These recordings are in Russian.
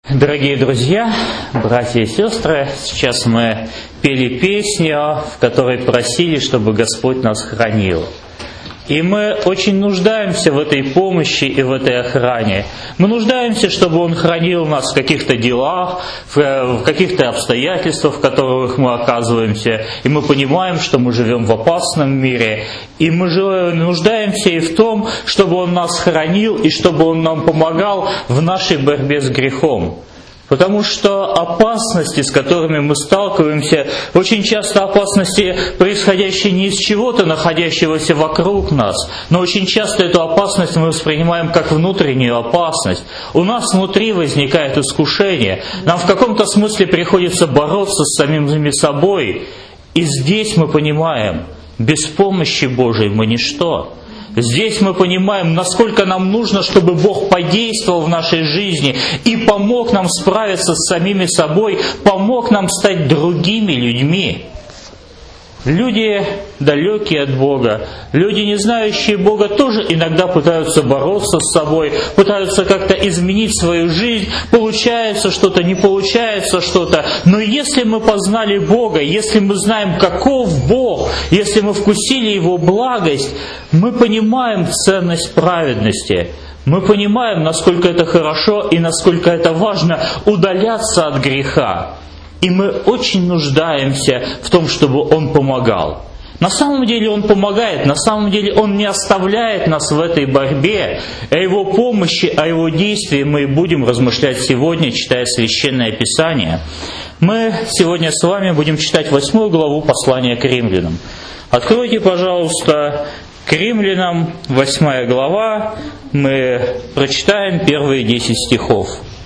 Дорогие друзья, братья и сестры, сейчас мы пели песню, в которой просили, чтобы Господь нас хранил. И мы очень нуждаемся в этой помощи и в этой охране. Мы нуждаемся, чтобы Он хранил нас в каких-то делах, в каких-то обстоятельствах, в которых мы оказываемся. И мы понимаем, что мы живем в опасном мире. И мы нуждаемся и в том, чтобы Он нас хранил и чтобы Он нам помогал в нашей борьбе с грехом. Потому что опасности, с которыми мы сталкиваемся, очень часто опасности, происходящие не из чего-то, находящегося вокруг нас, но очень часто эту опасность мы воспринимаем как внутреннюю опасность. У нас внутри возникает искушение, нам в каком-то смысле приходится бороться с самими собой. И здесь мы понимаем, без помощи Божией мы ничто. Здесь мы понимаем, насколько нам нужно, чтобы Бог подействовал в нашей жизни и помог нам справиться с самими собой, помог нам стать другими людьми. Люди, далекие от Бога, люди, не знающие Бога, тоже иногда пытаются бороться с собой, пытаются как-то изменить свою жизнь, получается что-то, не получается что-то. Но если мы познали Бога, если мы знаем, каков Бог, если мы вкусили Его благость, мы понимаем ценность праведности. Мы понимаем, насколько это хорошо и насколько это важно удаляться от греха. И мы очень нуждаемся в том, чтобы Он помогал. На самом деле Он помогает, на самом деле Он не оставляет нас в этой борьбе. О Его помощи, о Его действии мы будем размышлять сегодня, читая Священное Писание. Мы сегодня с вами будем читать 8 главу послания к римлянам. Откройте, пожалуйста, к римлянам, 8 глава, мы прочитаем первые 10 стихов.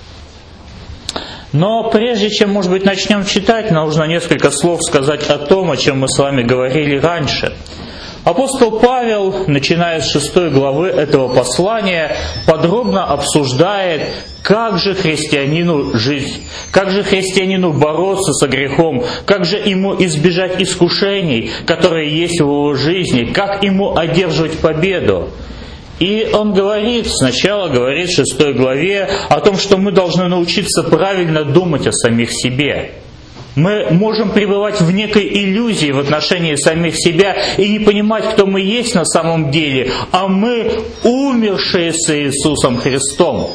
Но прежде чем, может быть, начнем читать, нужно несколько слов сказать о том, о чем мы с вами говорили раньше. Апостол Павел, начиная с 6 главы этого послания, подробно обсуждает, как же христианину жить, как же христианину бороться со грехом, как же ему избежать искушений, которые есть в его жизни, как ему одерживать победу. И он сначала говорит в 6 главе о том, что мы должны научиться правильно думать о самих себе. Мы можем пребывать в некой иллюзии в отношении самих себя и не понимать, кто мы есть на самом деле, а мы умершие с Иисусом Христом.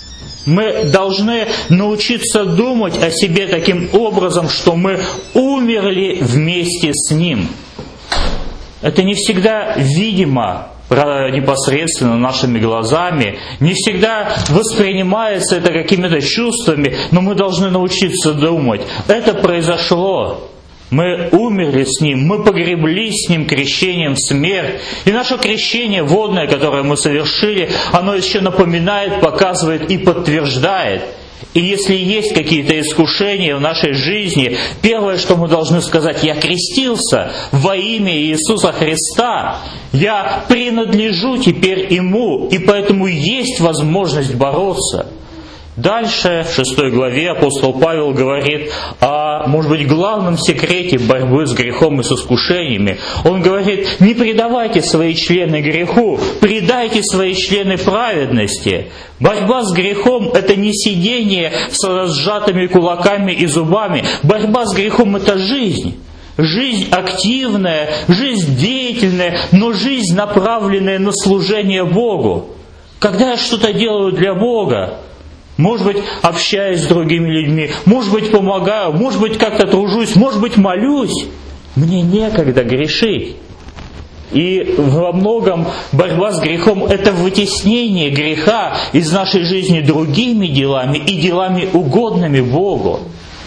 Мы должны научиться думать о себе таким образом, что мы умерли вместе с Ним. Это не всегда видимо непосредственно нашими глазами, не всегда воспринимается это какими-то чувствами, но мы должны научиться думать. Это произошло. Мы умерли с Ним, мы погреблись с Ним крещением в смерть. И наше крещение водное, которое мы совершили, оно еще напоминает, показывает и подтверждает. И если есть какие-то искушения в нашей жизни, первое, что мы должны сказать: я крестился во имя Иисуса Христа, я принадлежу теперь Ему, и поэтому есть возможность бороться. Дальше, в 6 главе, апостол Павел говорит о, может быть, главном секрете борьбы с грехом и с искушениями. Он говорит: не предавайте свои члены греху, предайте свои члены праведности. Борьба с грехом – это не сидение с сжатыми кулаками и зубами. Борьба с грехом – это жизнь. Жизнь активная, жизнь деятельная, но жизнь, направленная на служение Богу. Когда я что-то делаю для Бога, может быть, общаюсь с другими людьми, может быть, помогаю, может быть, как-то тружусь, может быть, молюсь, мне некогда грешить. И во многом борьба с грехом – это вытеснение греха из нашей жизни другими делами и делами, угодными Богу.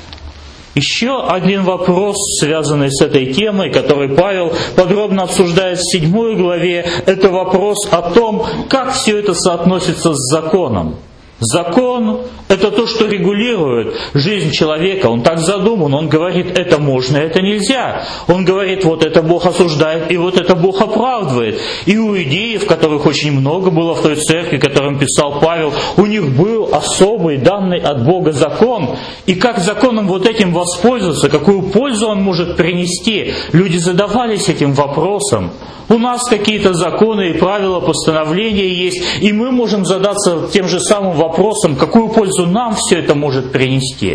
Еще один вопрос, связанный с этой темой, который Павел подробно обсуждает в 7 главе, это вопрос о том, как все это соотносится с законом. Закон – это то, что регулирует жизнь человека. Он так задуман, он говорит, это можно, это нельзя. Он говорит, вот это Бог осуждает, и вот это Бог оправдывает. И у иудеев, которых очень много было в той церкви, которым писал Павел, у них был особый, данный от Бога закон, и как законом вот этим воспользоваться, какую пользу он может принести. Люди задавались этим вопросом. У нас какие-то законы и правила, постановления есть, и мы можем задаться тем же самым вопросом, какую пользу нам все это может принести.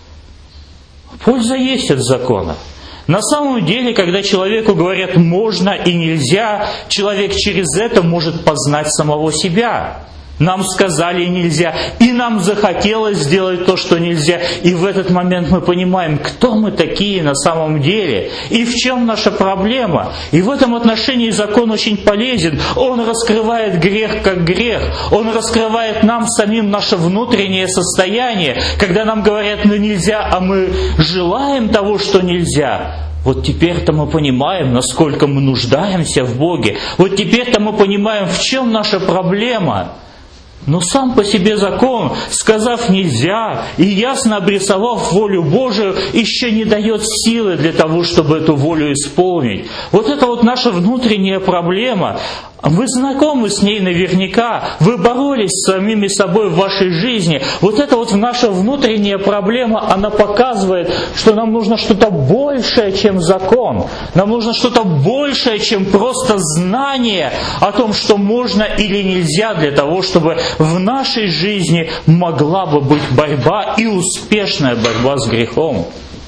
Польза есть от закона. На самом деле, когда человеку говорят «можно» и «нельзя», человек через это может познать самого себя. Нам сказали «нельзя», и нам захотелось сделать то, что нельзя. И в этот момент мы понимаем, кто мы такие на самом деле, и в чем наша проблема. И в этом отношении закон очень полезен. Он раскрывает грех как грех. Он раскрывает нам самим наше внутреннее состояние. Когда нам говорят «ну нельзя», а мы желаем того, что нельзя. Вот теперь-то мы понимаем, насколько мы нуждаемся в Боге. Вот теперь-то мы понимаем, в чем наша проблема. Но сам по себе закон, сказав «нельзя» и ясно обрисовав волю Божию, еще не дает силы для того, чтобы эту волю исполнить. Вот это вот наша внутренняя проблема. Вы знакомы с ней наверняка, вы боролись с самими собой в вашей жизни. Вот это вот наша внутренняя проблема, она показывает, что нам нужно что-то большее, чем закон. Нам нужно что-то большее, чем просто знание о том, что можно или нельзя, для того, чтобы в нашей жизни могла бы быть борьба и успешная борьба с грехом.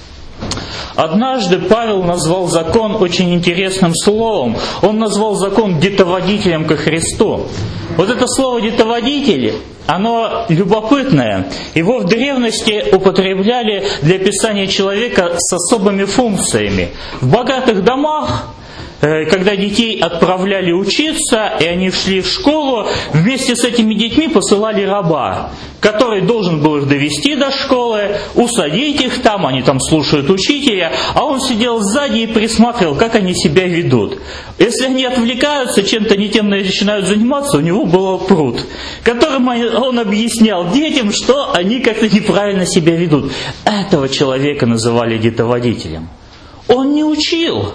Однажды Павел назвал закон очень интересным словом. Он назвал закон детоводителем ко Христу. Вот это слово «детоводитель», оно любопытное. Его в древности употребляли для описания человека с особыми функциями. В богатых домах, когда детей отправляли учиться, и они шли в школу, вместе с этими детьми посылали раба, который должен был их довести до школы, усадить их там, они там слушают учителя, а он сидел сзади и присматривал, как они себя ведут. Если они отвлекаются, чем-то не тем начинают заниматься, у него был пруд, которым он объяснял детям, что они как-то неправильно себя ведут. Этого человека называли детоводителем. Он не учил.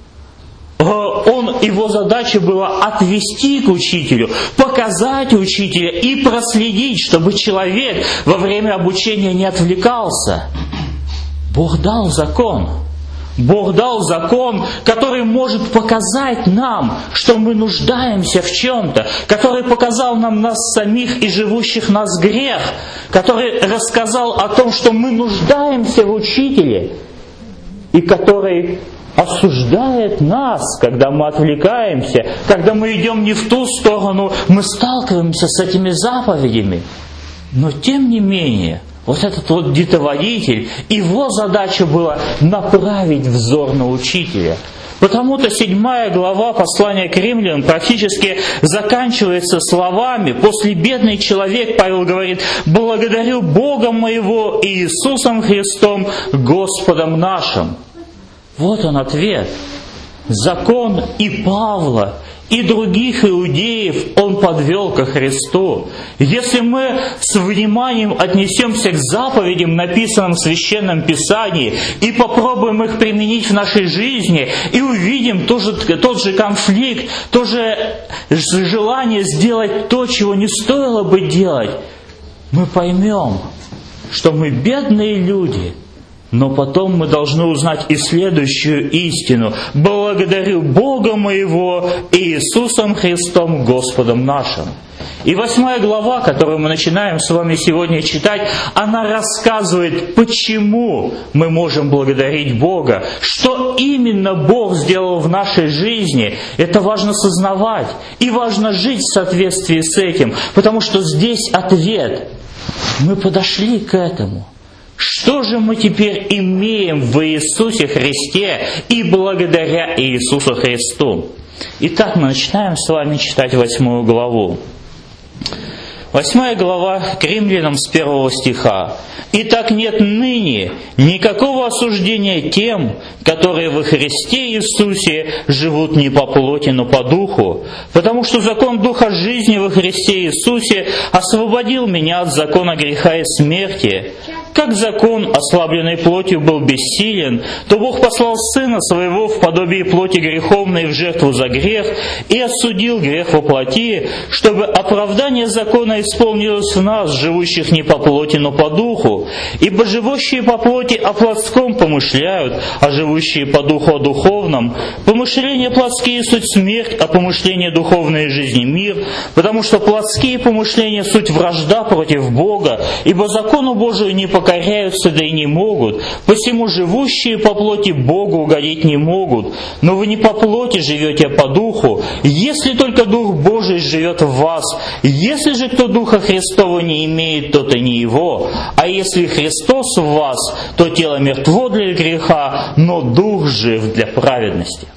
Его задача была отвести к учителю, показать учителя и проследить, чтобы человек во время обучения не отвлекался. Бог дал закон. Бог дал закон, который может показать нам, что мы нуждаемся в чем-то, который показал нам нас самих и живущих нас грех, который рассказал о том, что мы нуждаемся в учителе, и который осуждает нас, когда мы отвлекаемся, когда мы идем не в ту сторону, мы сталкиваемся с этими заповедями. Но тем не менее, вот этот вот детоводитель, его задача была направить взор на учителя. Потому-то 7 глава послания к римлянам практически заканчивается словами. После «бедный человек» Павел говорит: «Благодарю Бога моего и Иисусом Христом, Господом нашим». Вот он ответ. Закон и Павла, и других иудеев он подвел ко Христу. Если мы с вниманием отнесемся к заповедям, написанным в Священном Писании, и попробуем их применить в нашей жизни, и увидим тот же конфликт, то же желание сделать то, чего не стоило бы делать, мы поймем, что мы бедные люди. Но потом мы должны узнать и следующую истину. «Благодарю Бога моего и Иисусом Христом, Господом нашим». И 8 глава, которую мы начинаем с вами сегодня читать, она рассказывает, почему мы можем благодарить Бога, что именно Бог сделал в нашей жизни. Это важно сознавать и важно жить в соответствии с этим, потому что здесь ответ. Мы подошли к этому. Что же мы теперь имеем в Иисусе Христе и благодаря Иисусу Христу? Итак, мы начинаем с вами читать 8 главу. 8 глава к римлянам с 1 стиха. «Итак, нет ныне никакого осуждения тем, которые во Христе Иисусе живут не по плоти, но по духу, потому что закон Духа жизни во Христе Иисусе освободил меня от закона греха и смерти. как закон, ослабленный плотью, был бессилен, то Бог послал Сына Своего в подобие плоти греховной в жертву за грех и осудил грех во плоти, чтобы оправдание закона исполнилось в нас, живущих не по плоти, но по духу. Ибо живущие по плоти о плотском помышляют, а живущие по духу о духовном. Помышления плотские суть смерть, а помышления духовные жизни мир, потому что плотские помышления суть вражда против Бога, ибо закону Божию не покоряются, да и не могут. Посему живущие по плоти Богу угодить не могут. Но вы не по плоти живете, а по духу, если только Дух Божий живет в вас. Если же кто Духа Христова не имеет, тот и не его. А если Христос в вас, то тело мертво для греха, но Дух жив для праведности.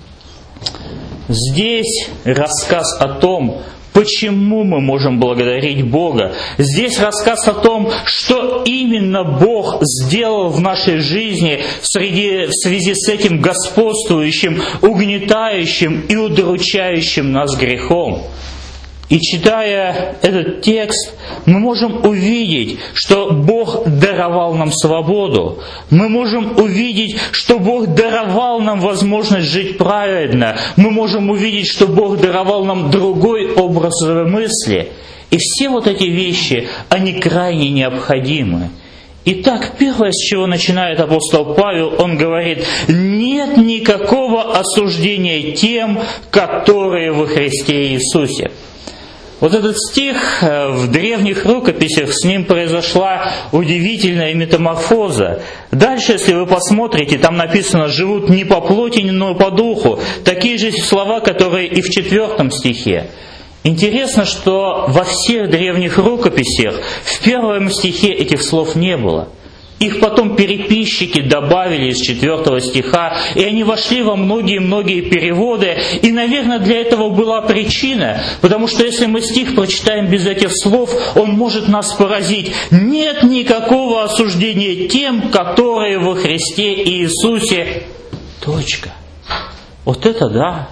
Здесь рассказ о том, почему мы можем благодарить Бога. Здесь рассказ о том, что именно Бог сделал в нашей жизни в связи с этим господствующим, угнетающим и удручающим нас грехом. И читая этот текст, мы можем увидеть, что Бог даровал нам свободу. Мы можем увидеть, что Бог даровал нам возможность жить праведно. Мы можем увидеть, что Бог даровал нам другой образ мысли. И все вот эти вещи, они крайне необходимы. Итак, первое, с чего начинает апостол Павел, он говорит: нет никакого осуждения тем, которые во Христе Иисусе. Вот этот стих в древних рукописях, с ним произошла удивительная метаморфоза. Дальше, если вы посмотрите, там написано: «живут не по плоти, но по духу». Такие же слова, которые и в 4 стихе. Интересно, что во всех древних рукописях в 1 стихе этих слов не было. Их потом переписчики добавили из 4 стиха, и они вошли во многие-многие переводы. И, наверное, для этого была причина, потому что если мы стих прочитаем без этих слов, он может нас поразить. Нет никакого осуждения тем, которые во Христе Иисусе. Точка. Вот это да.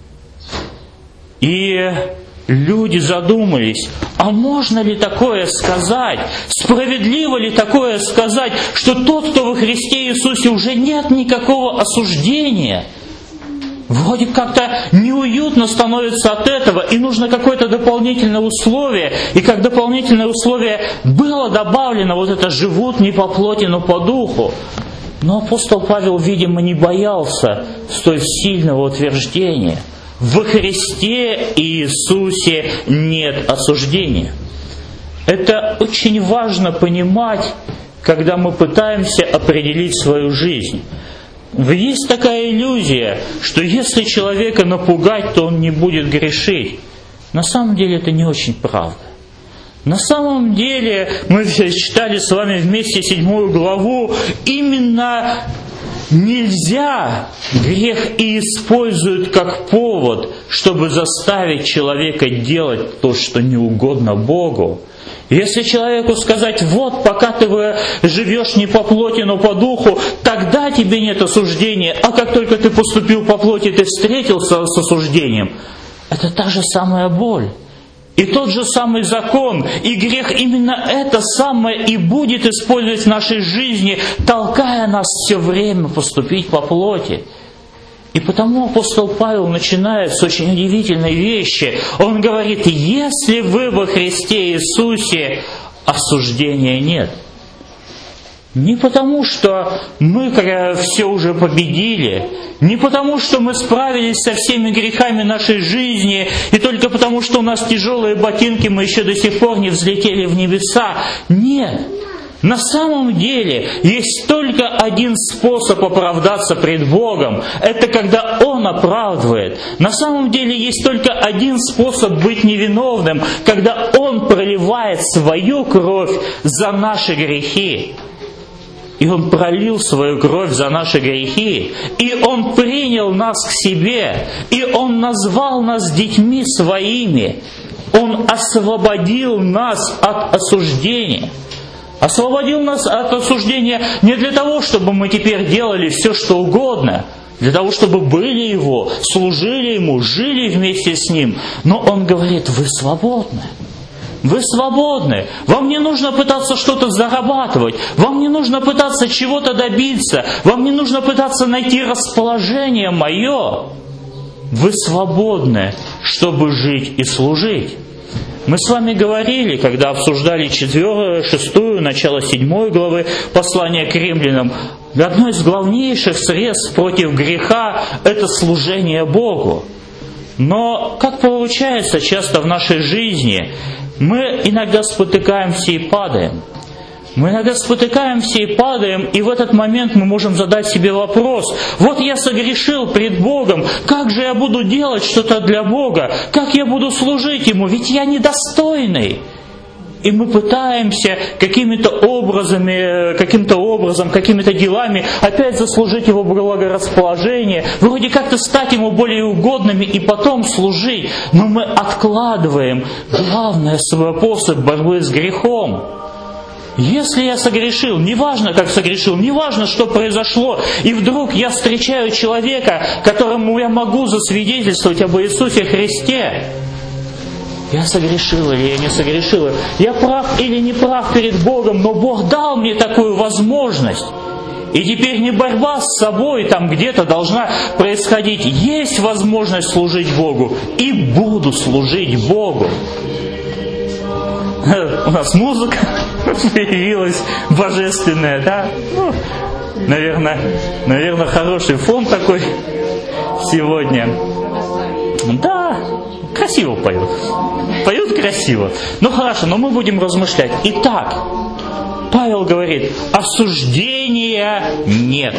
И люди задумались, а можно ли такое сказать? Справедливо ли такое сказать, что тот, кто во Христе Иисусе, уже нет никакого осуждения? Вроде как-то неуютно становится от этого, и нужно какое-то дополнительное условие. И как дополнительное условие было добавлено вот это «живут не по плоти, но по духу». Но апостол Павел, видимо, не боялся столь сильного утверждения. Во Христе Иисусе нет осуждения. Это очень важно понимать, когда мы пытаемся определить свою жизнь. Есть такая иллюзия, что если человека напугать, то он не будет грешить. На самом деле это не очень правда. На самом деле, мы читали с вами вместе 7 главу, именно нельзя, грех и используют как повод, чтобы заставить человека делать то, что не угодно Богу. Если человеку сказать: вот, пока ты живешь не по плоти, но по духу, тогда тебе нет осуждения, а как только ты поступил по плоти, ты встретился с осуждением. Это та же самая боль. И тот же самый закон, и грех именно это самое и будет использовать в нашей жизни, толкая нас все время поступить по плоти. И потому апостол Павел начинает с очень удивительной вещи. Он говорит: если вы во Христе Иисусе, осуждения нет. Не потому, что мы все уже победили, не потому, что мы справились со всеми грехами нашей жизни, и только потому, что у нас тяжелые ботинки, мы еще до сих пор не взлетели в небеса. Нет. На самом деле есть только один способ оправдаться пред Богом. Это когда Он оправдывает. На самом деле есть только один способ быть невиновным, когда Он проливает свою кровь за наши грехи. И Он пролил свою кровь за наши грехи, и Он принял нас к себе, и Он назвал нас детьми Своими. Он освободил нас от осуждения. Освободил нас от осуждения не для того, чтобы мы теперь делали все, что угодно, для того, чтобы были Его, служили Ему, жили вместе с Ним. Но Он говорит: вы свободны. Вы свободны. Вам не нужно пытаться что-то зарабатывать. Вам не нужно пытаться чего-то добиться. Вам не нужно пытаться найти расположение мое. Вы свободны, чтобы жить и служить. Мы с вами говорили, когда обсуждали 4, 6, начало 7 главы послания к римлянам, одно из главнейших средств против греха – это служение Богу. Но, как получается часто в нашей жизни, мы иногда спотыкаемся и падаем. Мы иногда спотыкаемся и падаем, и в этот момент мы можем задать себе вопрос: вот я согрешил пред Богом, как же я буду делать что-то для Бога? Как я буду служить Ему? Ведь я недостойный. И мы пытаемся каким-то образом, какими-то делами опять заслужить Его благорасположение, вроде как-то стать Ему более угодными и потом служить. Но мы откладываем главный способ борьбы с грехом. Если я согрешил, неважно, как согрешил, неважно, что произошло, и вдруг я встречаю человека, которому я могу засвидетельствовать об Иисусе Христе, я согрешил или я не согрешил, я прав или не прав перед Богом, но Бог дал мне такую возможность. И теперь не борьба с собой там где-то должна происходить. Есть возможность служить Богу, и буду служить Богу. У нас музыка появилась божественная, да? Ну, наверное, хороший фон такой сегодня. Да, красиво поют. Поют красиво. Ну хорошо, но мы будем размышлять. Итак, Павел говорит: осуждения нет.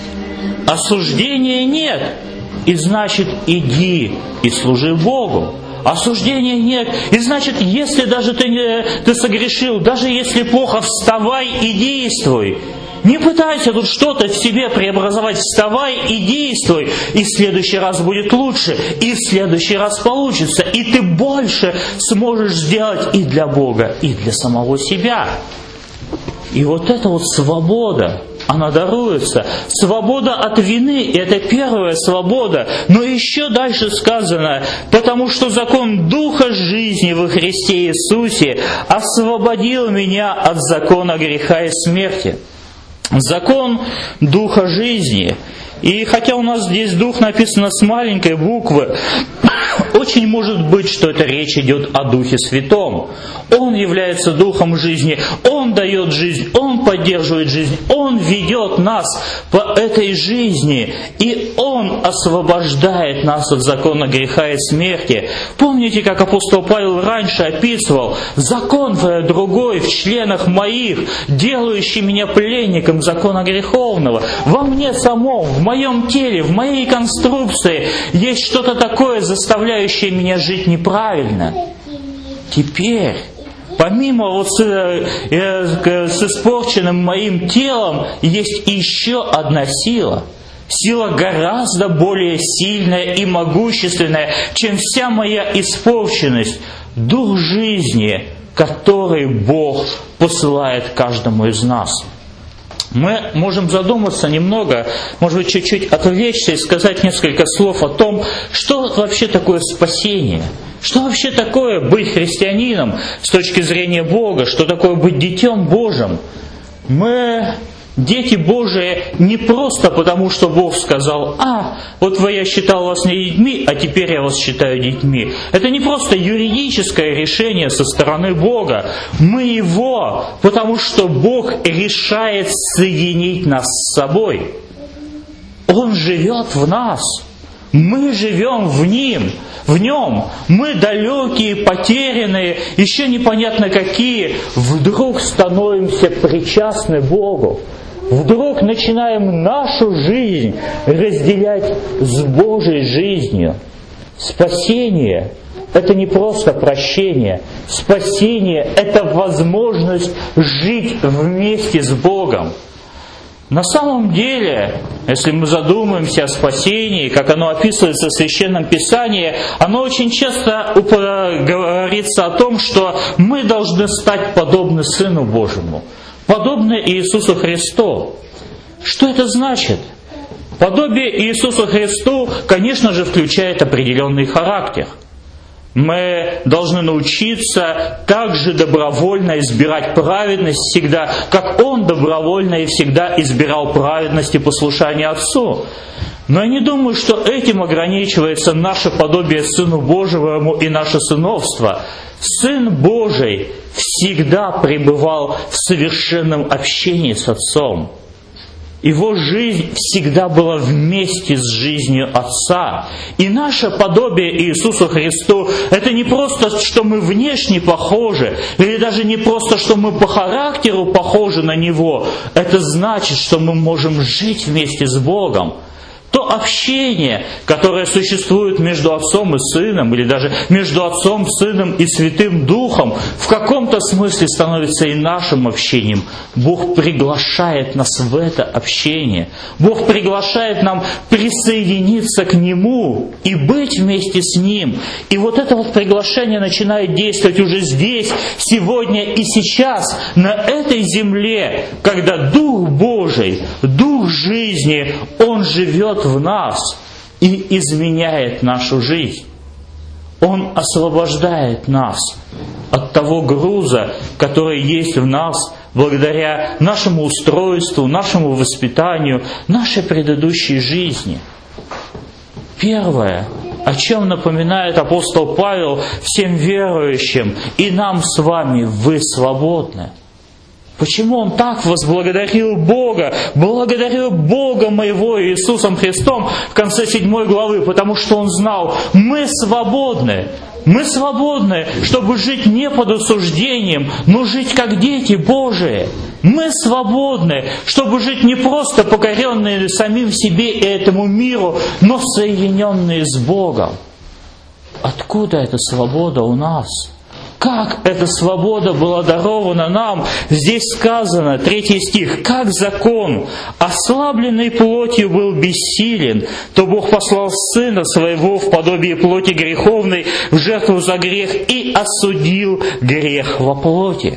Осуждения нет. И значит, иди и служи Богу. Осуждения нет. И значит, если даже ты согрешил, даже если плохо, вставай и действуй. Не пытайся тут что-то в себе преобразовать. Вставай и действуй. И в следующий раз будет лучше. И в следующий раз получится. И ты больше сможешь сделать и для Бога, и для самого себя. И вот эта вот свобода, она даруется. Свобода от вины – это первая свобода. Но еще дальше сказано: потому что закон Духа жизни во Христе Иисусе освободил меня от закона греха и смерти. Закон Духа жизни. И хотя у нас здесь Дух написано с маленькой буквы, очень может быть, что это речь идет о Духе Святом. Он является Духом жизни, Он дает жизнь, Он поддерживает жизнь, Он ведет нас по этой жизни, и Он освобождает нас от закона греха и смерти. Помните, как апостол Павел раньше описывал: закон другой в членах моих, делающий меня пленником закона греховного. Во мне самом, в моем теле, в моей конструкции есть что-то такое, заставляющее меня жить неправильно. Теперь, помимо вот с испорченным моим телом, есть еще одна сила. Сила гораздо более сильная и могущественная, чем вся моя испорченность. Дух жизни, который Бог посылает каждому из нас. Мы можем задуматься немного, может быть, чуть-чуть отвлечься и сказать несколько слов о том, что вообще такое спасение. Что вообще такое быть христианином с точки зрения Бога? Что такое быть детем Божьим? Мы дети Божии не просто потому, что Бог сказал: вот я считал вас не детьми, а теперь я вас считаю детьми. Это не просто юридическое решение со стороны Бога. Мы Его, потому что Бог решает соединить нас с собой. Он живет в нас. Мы живем в Нем. Мы далекие, потерянные, еще непонятно какие, вдруг становимся причастны Богу. Вдруг начинаем нашу жизнь разделять с Божьей жизнью. Спасение – это не просто прощение. Спасение – это возможность жить вместе с Богом. На самом деле, если мы задумаемся о спасении, как оно описывается в Священном Писании, оно очень часто говорится о том, что мы должны стать подобны Сыну Божьему, подобны Иисусу Христу. Что это значит? Подобие Иисусу Христу, конечно же, включает определенный характер. Мы должны научиться также добровольно избирать праведность всегда, как Он добровольно и всегда избирал праведность и послушание Отцу. Но я не думаю, что этим ограничивается наше подобие Сыну Божьему и наше сыновство. Сын Божий всегда пребывал в совершенном общении с Отцом. Его жизнь всегда была вместе с жизнью Отца. И наше подобие Иисусу Христу – это не просто, что мы внешне похожи, или даже не просто, что мы по характеру похожи на Него. Это значит, что мы можем жить вместе с Богом. То общение, которое существует между Отцом и Сыном, или даже между Отцом, Сыном и Святым Духом, в каком-то смысле становится и нашим общением. Бог приглашает нас в это общение. Бог приглашает нам присоединиться к Нему и быть вместе с Ним. И вот это вот приглашение начинает действовать уже здесь, сегодня и сейчас, на этой земле, когда Дух Божий, Дух жизни, Он живет в нас и изменяет нашу жизнь. Он освобождает нас от того груза, который есть в нас благодаря нашему устройству, нашему воспитанию, нашей предыдущей жизни. Первое, о чем напоминает апостол Павел всем верующим, и нам с вами: вы свободны. Почему он так возблагодарил Бога? Благодарю Бога моего Иисусом Христом в конце 7 главы, потому что он знал, мы свободны. Мы свободны, чтобы жить не под осуждением, но жить как дети Божии. Мы свободны, чтобы жить не просто покоренные самим себе и этому миру, но соединенные с Богом. Откуда эта свобода у нас? Как эта свобода была дарована нам? Здесь сказано, 3 стих, «Как закон, ослабленный плотью, был бессилен, то Бог послал Сына Своего в подобие плоти греховной в жертву за грех и осудил грех во плоти».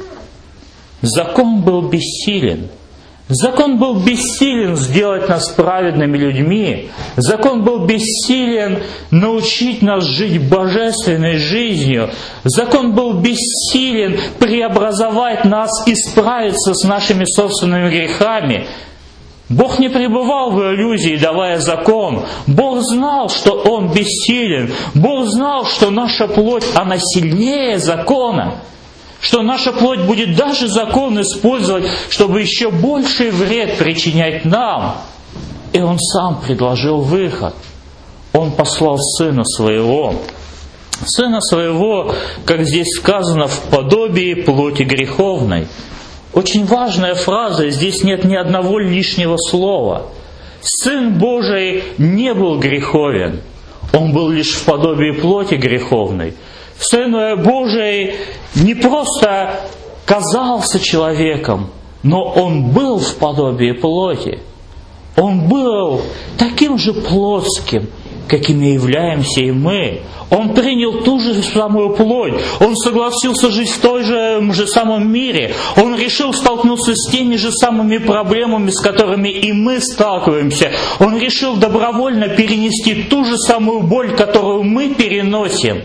Закон был бессилен. Закон был бессилен сделать нас праведными людьми. Закон был бессилен научить нас жить божественной жизнью. Закон был бессилен преобразовать нас и справиться с нашими собственными грехами. Бог не пребывал в иллюзии, давая закон. Бог знал, что Он бессилен. Бог знал, что наша плоть, она сильнее закона. Что наша плоть будет даже закон использовать, чтобы еще больший вред причинять нам. И Он сам предложил выход. Он послал Сына Своего. Сына Своего, как здесь сказано, в подобии плоти греховной. Очень важная фраза, здесь нет ни одного лишнего слова. Сын Божий не был греховен. Он был лишь в подобии плоти греховной. Сын Божий не просто казался человеком, но Он был в подобии плоти. Он был таким же плотским, какими являемся и мы. Он принял ту же самую плоть. Он согласился жить в том же самом мире. Он решил столкнуться с теми же самыми проблемами, с которыми и мы сталкиваемся. Он решил добровольно перенести ту же самую боль, которую мы переносим.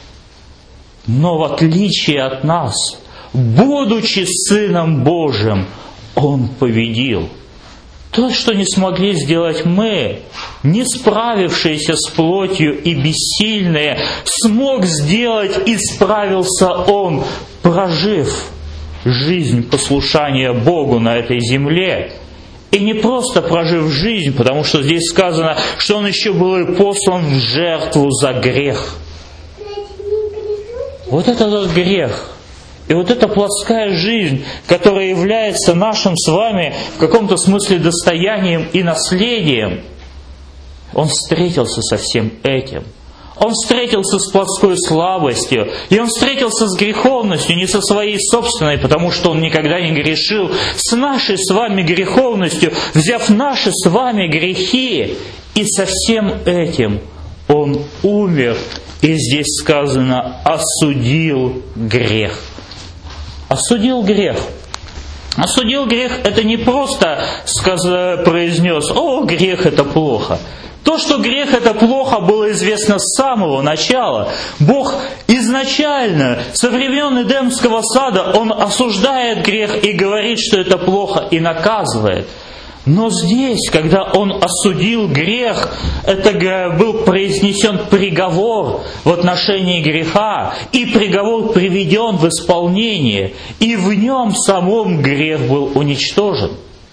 Но в отличие от нас, будучи Сыном Божьим, Он победил. То, что не смогли сделать мы, не справившиеся с плотью и бессильные, смог сделать и справился Он, прожив жизнь послушания Богу на этой земле. И не просто прожив жизнь, потому что здесь сказано, что Он еще был и послан в жертву за грех. Вот этот грех и вот эта плотская жизнь, которая является нашим с вами в каком-то смысле достоянием и наследием, Он встретился со всем этим. Он встретился с плотской слабостью, и Он встретился с греховностью, не со своей собственной, потому что Он никогда не грешил, с нашей с вами греховностью, взяв наши с вами грехи, и со всем этим Он умер. И здесь сказано, осудил грех. Осудил грех. Осудил грех — это не просто произнес: «О, грех — это плохо». То, что грех — это плохо, было известно с самого начала. Бог изначально, со времен Эдемского сада, Он осуждает грех и говорит, что это плохо, и наказывает. Но здесь, когда Он осудил грех, это был произнесен приговор в отношении греха, и приговор приведен в исполнение, и в нем самом грех был уничтожен.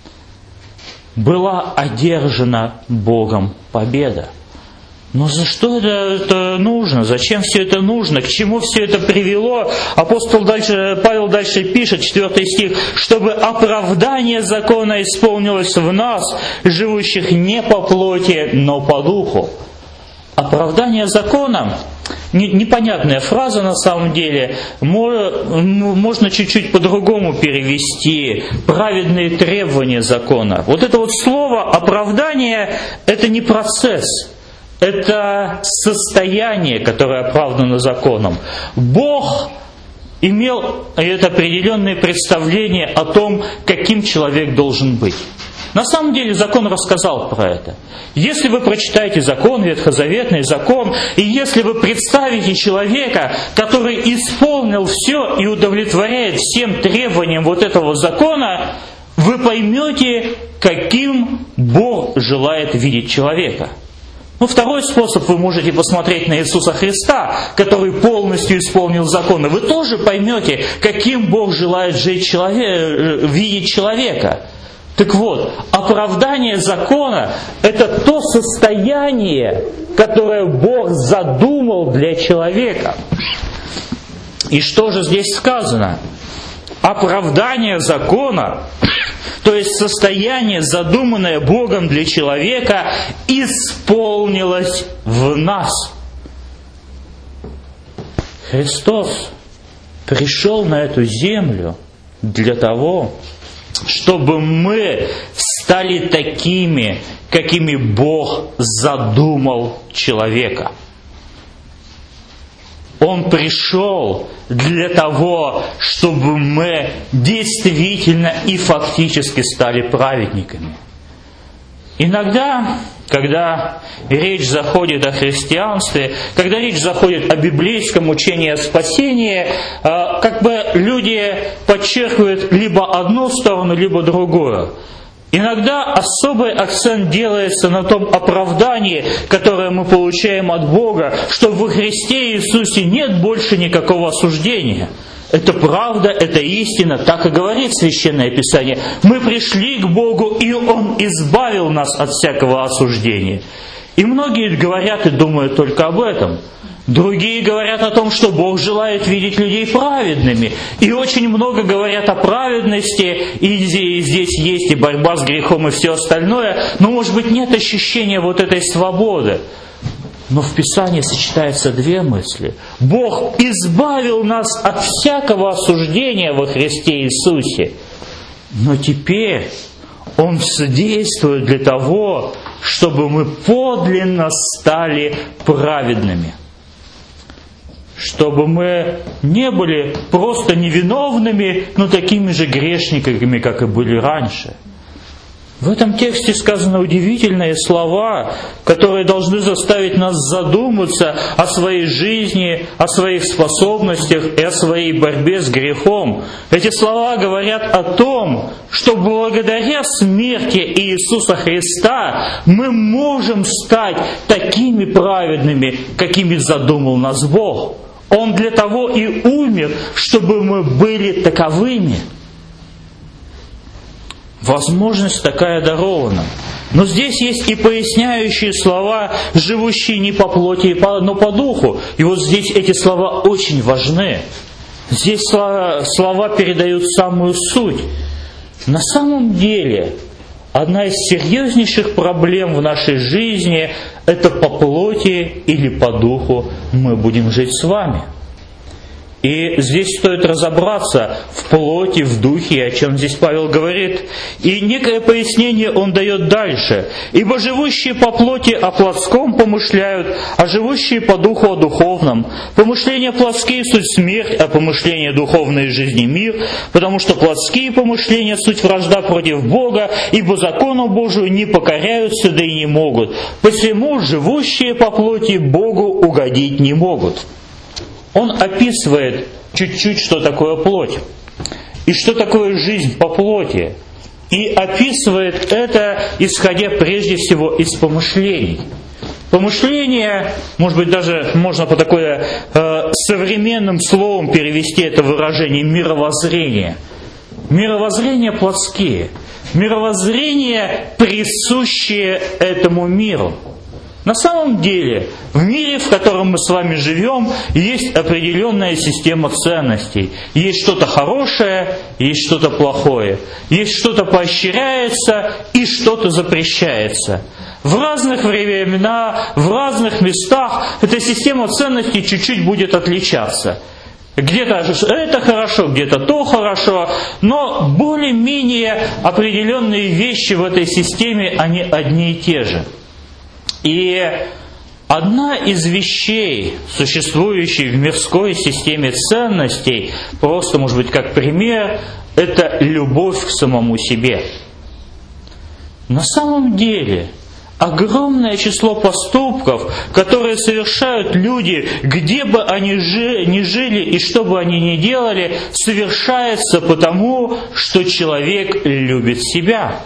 Была одержана Богом победа. Но за что это нужно? Зачем все это нужно? К чему все это привело? Павел дальше пишет, 4 стих: «Чтобы оправдание закона исполнилось в нас, живущих не по плоти, но по духу». Оправдание закона — непонятная фраза на самом деле, можно чуть-чуть по-другому перевести: праведные требования закона. Вот это вот слово «оправдание» — это не процесс, это состояние, которое оправдано законом. Бог имел это определенное представление о том, каким человек должен быть. На самом деле закон рассказал про это. Если вы прочитаете закон, ветхозаветный закон, и если вы представите человека, который исполнил все и удовлетворяет всем требованиям вот этого закона, вы поймете, каким Бог желает видеть человека. Второй способ: вы можете посмотреть на Иисуса Христа, который полностью исполнил закон, и вы тоже поймете, каким Бог желает видеть человека. Так вот, оправдание закона — это то состояние, которое Бог задумал для человека. И что же здесь сказано? Оправдание закона, то есть состояние, задуманное Богом для человека, исполнилось в нас. Христос пришел на эту землю для того, чтобы мы стали такими, какими Бог задумал человека. Он пришел для того, чтобы мы действительно и фактически стали праведниками. Иногда, когда речь заходит о христианстве, когда речь заходит о библейском учении о спасении, люди подчеркивают либо одну сторону, либо другую. Иногда особый акцент делается на том оправдании, которое мы получаем от Бога, что во Христе Иисусе нет больше никакого осуждения. Это правда, это истина, так и говорит Священное Писание. Мы пришли к Богу, и Он избавил нас от всякого осуждения. И многие говорят и думают только об этом. Другие говорят о том, что Бог желает видеть людей праведными. И очень много говорят о праведности, и здесь есть и борьба с грехом, и все остальное. Но, может быть, нет ощущения вот этой свободы. Но в Писании сочетаются две мысли. Бог избавил нас от всякого осуждения во Христе Иисусе. Но теперь Он содействует для того, чтобы мы подлинно стали праведными. Чтобы мы не были просто невиновными, но такими же грешниками, как и были раньше. В этом тексте сказаны удивительные слова, которые должны заставить нас задуматься о своей жизни, о своих способностях и о своей борьбе с грехом. Эти слова говорят о том, что благодаря смерти Иисуса Христа мы можем стать такими праведными, какими задумал нас Бог. Он для того и умер, чтобы мы были таковыми. Возможность такая дарована. Но здесь есть и поясняющие слова, живущие не по плоти, но по духу. И вот здесь эти слова очень важны. Здесь слова передают самую суть. На самом деле, одна из серьезнейших проблем в нашей жизни – это по плоти или по духу мы будем жить с вами. И здесь стоит разобраться в плоти, в духе, о чем здесь Павел говорит. И некое пояснение он дает дальше. «Ибо живущие по плоти о плотском помышляют, а живущие по духу о духовном. Помышления плотские суть смерть, а помышления духовные жизни мир, потому что плотские помышления суть вражда против Бога, ибо закону Божию не покоряются, да и не могут. Посему живущие по плоти Богу угодить не могут». Он описывает чуть-чуть, что такое плоть, и что такое жизнь по плоти, и описывает это, исходя прежде всего из помышлений. Помышление, может быть, даже можно по такое современным словом перевести это выражение мировоззрение. Мировоззрения плотские, мировоззрения, присущие этому миру. На самом деле, в мире, в котором мы с вами живем, есть определенная система ценностей. Есть что-то хорошее, есть что-то плохое. Есть что-то поощряется и что-то запрещается. В разных временах, в разных местах эта система ценностей чуть-чуть будет отличаться. Где-то это хорошо, где-то то хорошо, но более-менее определенные вещи в этой системе, они одни и те же. И одна из вещей, существующей в мирской системе ценностей, просто, может быть, как пример, это любовь к самому себе. На самом деле, огромное число поступков, которые совершают люди, где бы они ни жили и что бы они ни делали, совершается потому, что человек любит себя.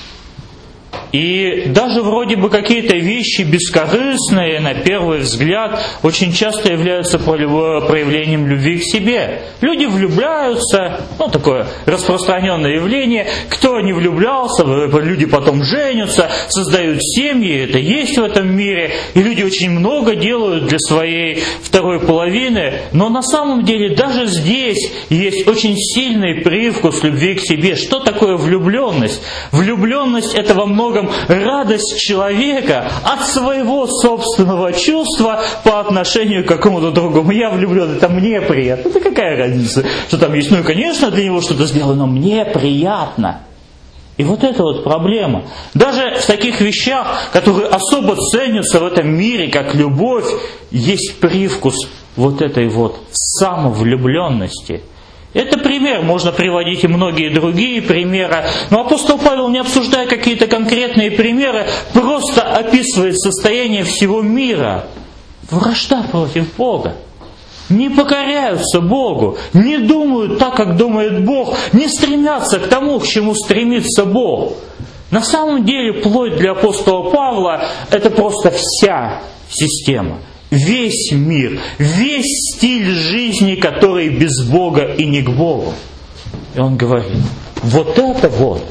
И даже вроде бы какие-то вещи бескорыстные, на первый взгляд, очень часто являются проявлением любви к себе. Люди влюбляются, такое распространенное явление. Кто не влюблялся, люди потом женятся, создают семьи, это есть в этом мире. И люди очень много делают для своей второй половины. Но на самом деле даже здесь есть очень сильный привкус любви к себе. Что такое влюбленность? Влюбленность — это во многом радость человека от своего собственного чувства по отношению к какому-то другому. Я влюблен, это мне приятно. Это какая разница, что там есть? И, конечно, для него что-то сделано, но мне приятно. И вот это вот проблема. Даже в таких вещах, которые особо ценятся в этом мире, как любовь, есть привкус вот этой вот самовлюбленности. Это пример, можно приводить и многие другие примеры, но апостол Павел, не обсуждая какие-то конкретные примеры, просто описывает состояние всего мира. Вражда против Бога. Не покоряются Богу, не думают так, как думает Бог, не стремятся к тому, к чему стремится Бог. На самом деле, плоть для апостола Павла – это просто вся система. Весь мир, весь стиль жизни, который без Бога и не к Богу. И он говорит, вот это вот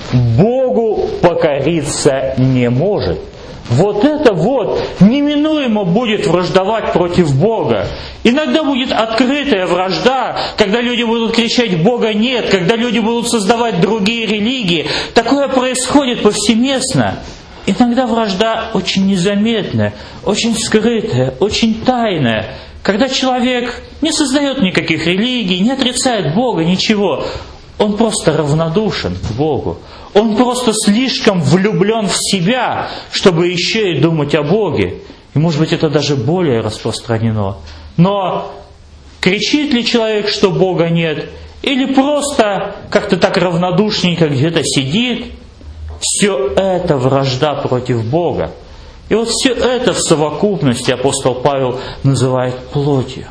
Богу покориться не может. Вот это вот неминуемо будет враждовать против Бога. Иногда будет открытая вражда, когда люди будут кричать «Бога нет», когда люди будут создавать другие религии. Такое происходит повсеместно. Иногда вражда очень незаметная, очень скрытая, очень тайная. Когда человек не создает никаких религий, не отрицает Бога, ничего, он просто равнодушен к Богу. Он просто слишком влюблен в себя, чтобы еще и думать о Боге. И может быть это даже более распространено. Но кричит ли человек, что Бога нет, или просто как-то так равнодушненько где-то сидит, все это вражда против Бога. И вот все это в совокупности апостол Павел называет плотью.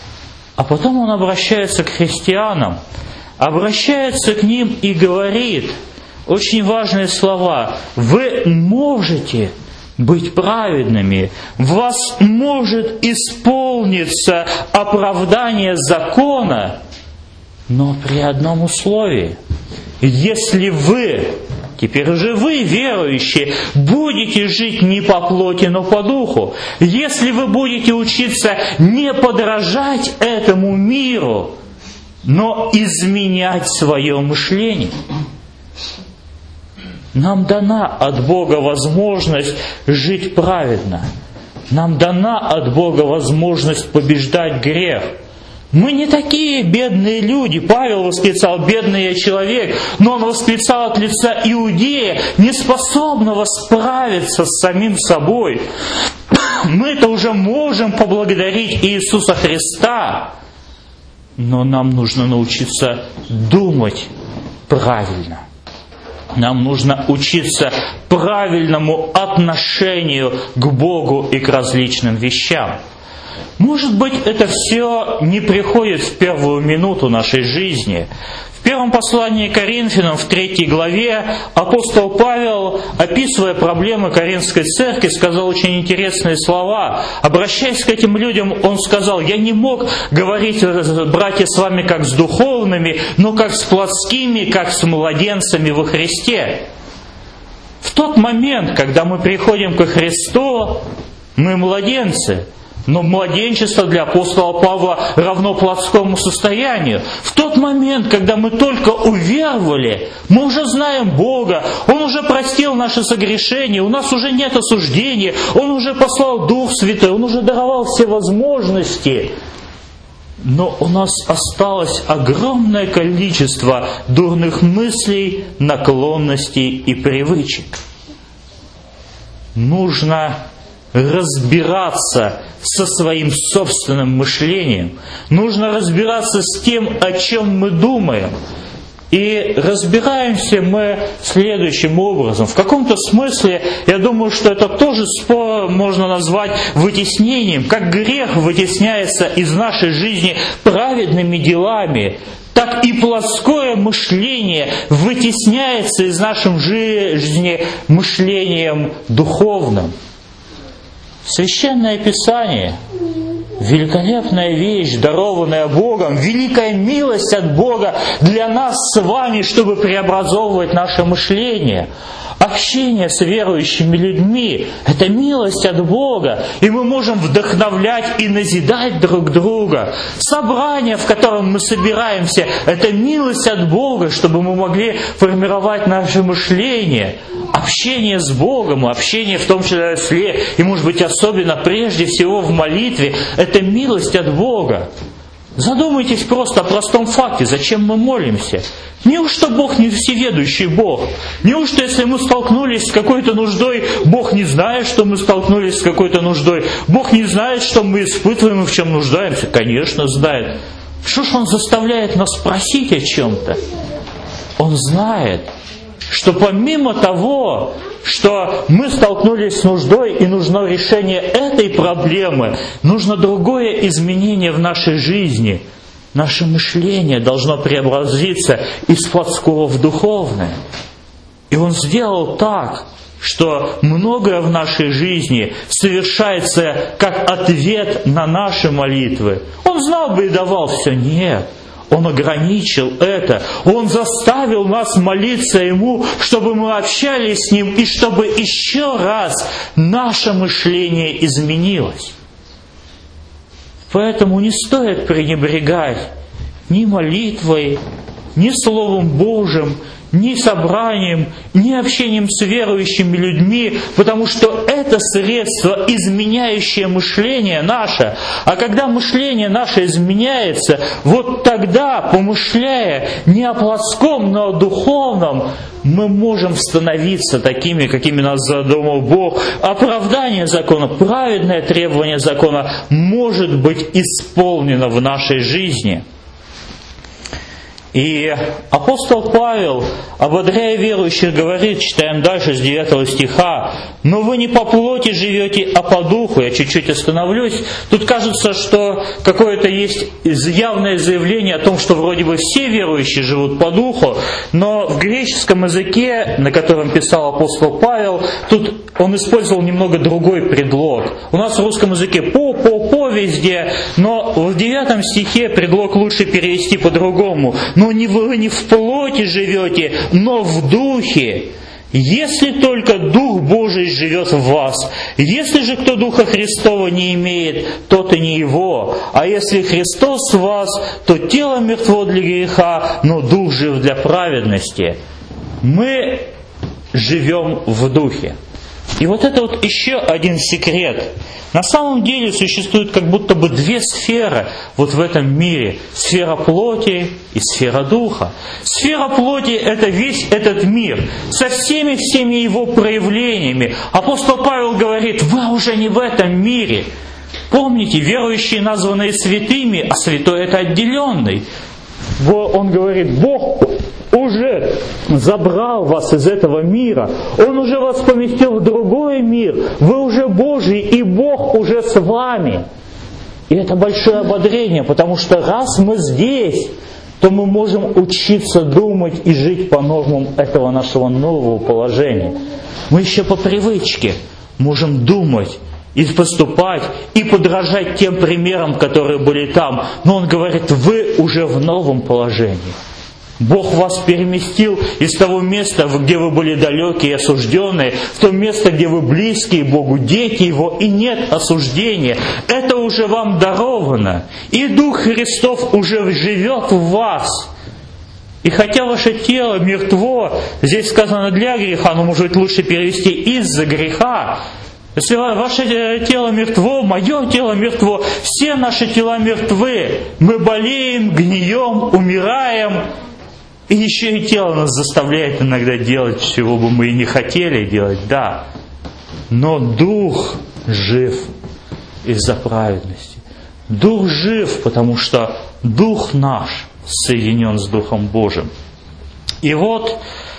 А потом он обращается к христианам, обращается к ним и говорит очень важные слова. Вы можете быть праведными, в вас может исполниться оправдание закона, но при одном условии. Если вы, теперь уже вы, верующие, будете жить не по плоти, но по духу, если вы будете учиться не подражать этому миру, но изменять свое мышление. Нам дана от Бога возможность жить праведно. Нам дана от Бога возможность побеждать грех. Мы не такие бедные люди. Павел восклицал: «Бедный я человек», но он восклицал от лица иудея, неспособного справиться с самим собой. Мы-то уже можем поблагодарить Иисуса Христа, но нам нужно научиться думать правильно. Нам нужно учиться правильному отношению к Богу и к различным вещам. Может быть, это все не приходит в первую минуту нашей жизни. В первом послании к Коринфянам, в 3 главе, апостол Павел, описывая проблемы Коринфской церкви, сказал очень интересные слова. Обращаясь к этим людям, он сказал: «Я не мог говорить, братья, с вами как с духовными, но как с плотскими, как с младенцами во Христе». В тот момент, когда мы приходим ко Христу, мы младенцы. Но младенчество для апостола Павла равно плотскому состоянию. В тот момент, когда мы только уверовали, мы уже знаем Бога, Он уже простил наши согрешения, у нас уже нет осуждения, Он уже послал Дух Святой, Он уже даровал все возможности. Но у нас осталось огромное количество дурных мыслей, наклонностей и привычек. Нужно разбираться со своим собственным мышлением. Нужно разбираться с тем, о чем мы думаем. И разбираемся мы следующим образом. В каком-то смысле, я думаю, что это тоже можно назвать вытеснением. Как грех вытесняется из нашей жизни праведными делами, так и плотское мышление вытесняется из нашей жизни мышлением духовным. Священное Писание – великолепная вещь, дарованная Богом, великая милость от Бога для нас с вами, чтобы преобразовывать наше мышление. Общение с верующими людьми – это милость от Бога, и мы можем вдохновлять и назидать друг друга. Собрание, в котором мы собираемся – это милость от Бога, чтобы мы могли формировать наше мышление. Общение с Богом, общение в том числе, и может быть особенно прежде всего в молитве – это милость от Бога. Задумайтесь просто о простом факте, зачем мы молимся. Неужто Бог не всеведущий Бог? Неужто, если мы столкнулись с какой-то нуждой, Бог не знает, что мы столкнулись с какой-то нуждой? Бог не знает, что мы испытываем и в чем нуждаемся? Конечно, знает. Что ж Он заставляет нас просить о чем-то? Он знает, что помимо того, что мы столкнулись с нуждой и нужно решение этой проблемы, нужно другое изменение в нашей жизни. Наше мышление должно преобразиться из плотского в духовное. И Он сделал так, что многое в нашей жизни совершается как ответ на наши молитвы. Он знал бы и давал все. Нет. Он ограничил это. Он заставил нас молиться Ему, чтобы мы общались с Ним, и чтобы еще раз наше мышление изменилось. Поэтому не стоит пренебрегать ни молитвой, ни Словом Божьим, ни собранием, ни общением с верующими людьми, потому что это средство, изменяющее мышление наше. А когда мышление наше изменяется, вот тогда, помышляя не о плотском, но о духовном, мы можем становиться такими, какими нас задумал Бог. Оправдание закона, праведное требование закона может быть исполнено в нашей жизни. И апостол Павел, ободряя верующих, говорит, читаем дальше с 9 стиха: «Но вы не по плоти живете, а по духу». Я чуть-чуть остановлюсь. Тут кажется, что какое-то есть явное заявление о том, что вроде бы все верующие живут по духу, но в греческом языке, на котором писал апостол Павел, тут он использовал немного другой предлог. У нас в русском языке по везде, но в 9 стихе предлог лучше перевести по-другому. «Но вы не в плоти живете, но в духе, если только Дух Божий живет в вас. Если же кто Духа Христова не имеет, тот и не его. А если Христос в вас, то тело мертво для греха, но Дух жив для праведности». Мы живем в Духе. И вот это вот еще один секрет. На самом деле существует как будто бы две сферы вот в этом мире. Сфера плоти и сфера духа. Сфера плоти – это весь этот мир со всеми его проявлениями. Апостол Павел говорит: вы уже не в этом мире. Помните, верующие, названные святыми, а святой – это отделенный. Он говорит: Бог уже забрал вас из этого мира, Он уже вас поместил в другой мир, вы уже Божьи, и Бог уже с вами. И это большое ободрение, потому что раз мы здесь, то мы можем учиться думать и жить по нормам этого нашего нового положения. Мы еще по привычке можем думать и поступать, и подражать тем примерам, которые были там. Но Он говорит: вы уже в новом положении. Бог вас переместил из того места, где вы были далекие и осужденные, в то место, где вы близкие Богу, дети Его, и нет осуждения. Это уже вам даровано. И Дух Христов уже живет в вас. И хотя ваше тело мертво, здесь сказано для греха, но может быть лучше перевести из-за греха. Если ваше тело мертво, мое тело мертво, все наши тела мертвы. Мы болеем, гнием, умираем. И еще и тело нас заставляет иногда делать, чего бы мы и не хотели делать, да. Но Дух жив из-за праведности. Дух жив, потому что Дух наш соединен с Духом Божьим. И вот,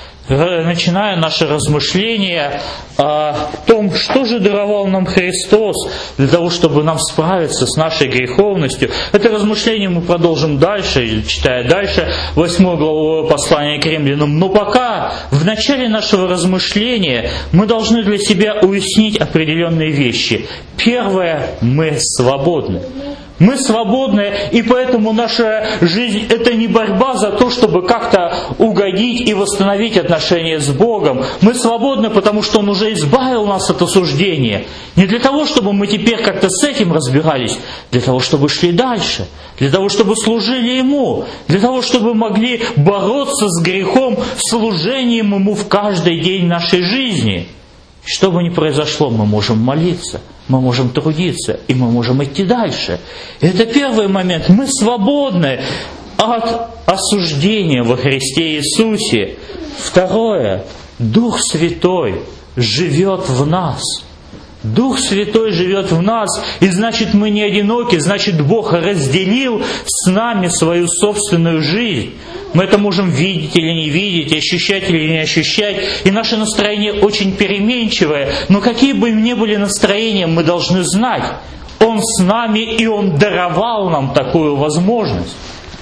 начиная наше размышление о том, что же даровал нам Христос для того, чтобы нам справиться с нашей греховностью. Это размышление мы продолжим дальше, читая дальше 8 главу послания к Римлянам. Но пока в начале нашего размышления мы должны для себя уяснить определенные вещи. Первое, мы свободны. Мы свободны, и поэтому наша жизнь – это не борьба за то, чтобы как-то угодить и восстановить отношения с Богом. Мы свободны, потому что Он уже избавил нас от осуждения. Не для того, чтобы мы теперь как-то с этим разбирались, для того, чтобы шли дальше, для того, чтобы служили Ему, для того, чтобы могли бороться с грехом служением Ему в каждый день нашей жизни. Что бы ни произошло, мы можем молиться, мы можем трудиться, и мы можем идти дальше. И это первый момент. Мы свободны от осуждения во Христе Иисусе. Второе. Дух Святой живет в нас. Дух Святой живет в нас, и значит мы не одиноки, значит Бог разделил с нами свою собственную жизнь. Мы это можем видеть или не видеть, ощущать или не ощущать. И наше настроение очень переменчивое. Но какие бы ни были настроения, мы должны знать: Он с нами, и Он даровал нам такую возможность.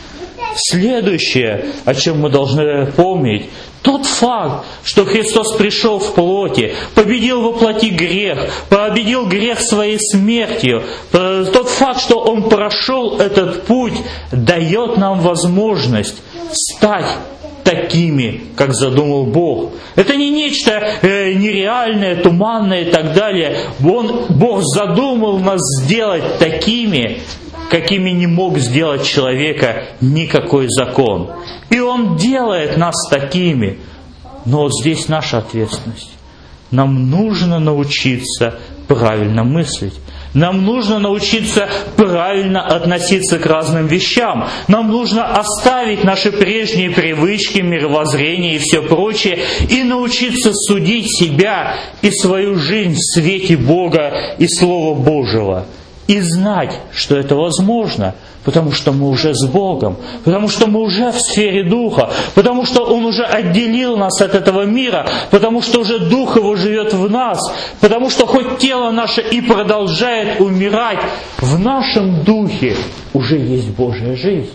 Следующее, о чем мы должны помнить, тот факт, что Христос пришел в плоти, победил во плоти грех, победил грех своей смертью, тот факт, что Он прошел этот путь, дает нам возможность стать такими, как задумал Бог. Это не нечто нереальное, туманное и так далее. Бог задумал нас сделать такими, какими не мог сделать человека никакой закон. И Он делает нас такими. Но вот здесь наша ответственность. Нам нужно научиться правильно мыслить. Нам нужно научиться правильно относиться к разным вещам. Нам нужно оставить наши прежние привычки, мировоззрение и все прочее, и научиться судить себя и свою жизнь в свете Бога и Слова Божьего. И знать, что это возможно, потому что мы уже с Богом, потому что мы уже в сфере Духа, потому что Он уже отделил нас от этого мира, потому что уже Дух Его живет в нас, потому что хоть тело наше и продолжает умирать, в нашем Духе уже есть Божья жизнь.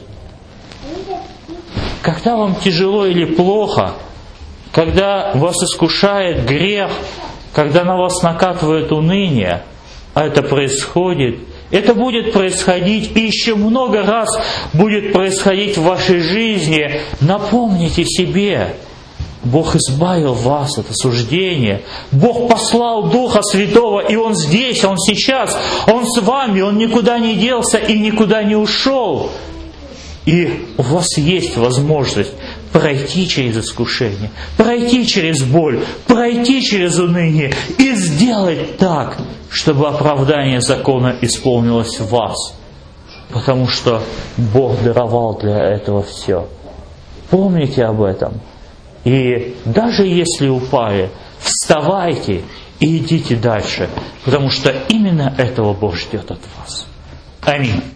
Когда вам тяжело или плохо, когда вас искушает грех, когда на вас накатывает уныние, а это происходит, это будет происходить и еще много раз будет происходить в вашей жизни. Напомните себе, Бог избавил вас от осуждения. Бог послал Духа Святого, и Он здесь, Он сейчас, Он с вами, Он никуда не делся и никуда не ушел. И у вас есть возможность пройти через искушение, пройти через боль, пройти через уныние и сделать так, чтобы оправдание закона исполнилось в вас. Потому что Бог даровал для этого все. Помните об этом. И даже если упали, вставайте и идите дальше, потому что именно этого Бог ждет от вас. Аминь.